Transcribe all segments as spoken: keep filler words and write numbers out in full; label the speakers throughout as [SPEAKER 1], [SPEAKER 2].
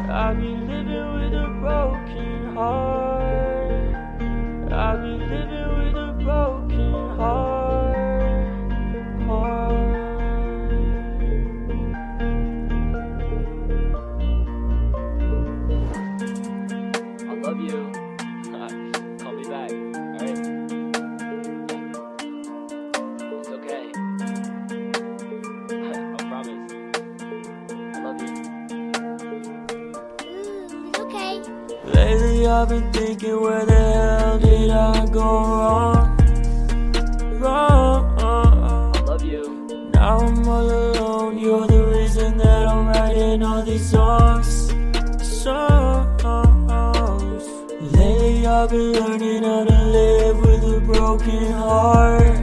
[SPEAKER 1] I be living with a broken heart. I be living with a broken heart. heart. I love you. Call me back, alright? It's okay. I promise. I love you.
[SPEAKER 2] Okay.
[SPEAKER 1] Lately I've been thinking, where the hell did I go wrong? Wrong. I love you. Now I'm all alone. You're the reason that I'm writing all these songs. Songs. Lately I've been learning how to live with a broken heart.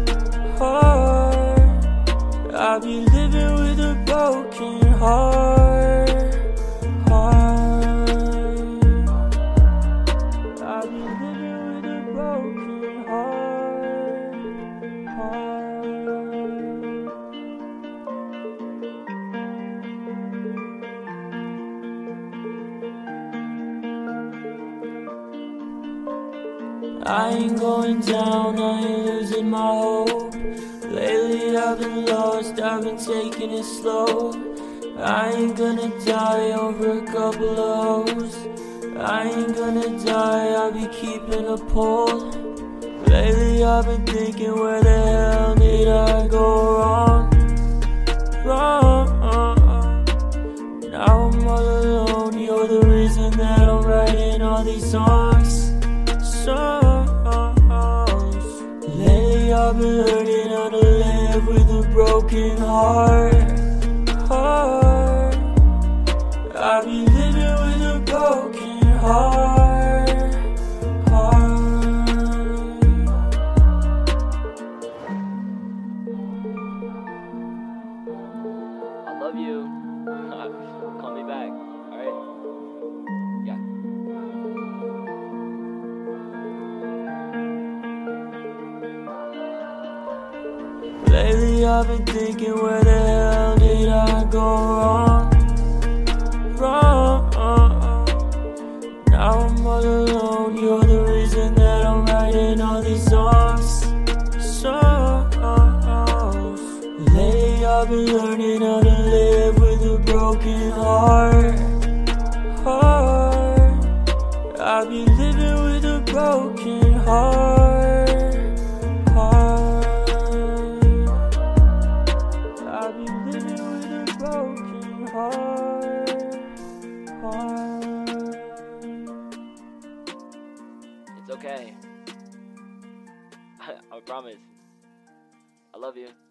[SPEAKER 1] Heart. I be living with a broken heart. I've been living with a broken heart, heart. I ain't going down, I ain't losing my hope. Lately I've been lost, I've been taking it slow. I ain't gonna die over a couple of hoes. I ain't gonna die, I'll be keeping a pole. Lately I've been thinking, where the hell did I go wrong? Wrong. Now I'm all alone, you're the reason that I'm writing all these songs. Songs. Lately I've been learning how to live with a broken heart. Heart. I be living with a broken heart, heart. I love you. Call me back, alright? Yeah. Lately I've been thinking, where the hell did I go wrong? Wrong. Now I'm all alone, you're the reason that I'm writing all these songs. Songs. Lately I've been learning how to live with a broken heart. Heart. I be living with a broken heart. Heart. I be living with a broken heart. Heart.
[SPEAKER 3] It's okay. I promise. I love you.